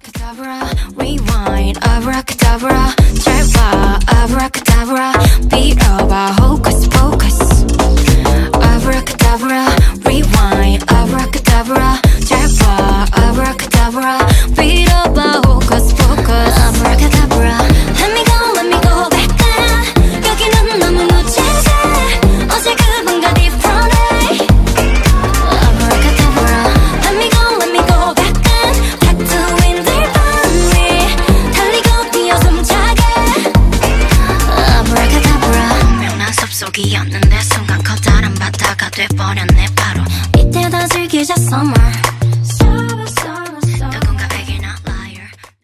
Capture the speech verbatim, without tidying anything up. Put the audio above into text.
Abracadabra, rewind, abracadabra, 잘 봐, abracadabra, 빌어봐, hocus pocus. Abracadabra, rewind, abracadabra, 잘 봐, abracadabra, 빌어봐, hocus pocus. Abracadabra, let me go, let me go back then. 여기는 너무 무지새, 어제 그분과 different. Abracadabra, let me go, let me go back then. 타투인 들밤 위 달리고 뛰어 숨차게. Abracadabra, 분명한 숲속이었는데 순간 커다란 바다가 돼버렸네 바로. 이때 다 즐기자 summer.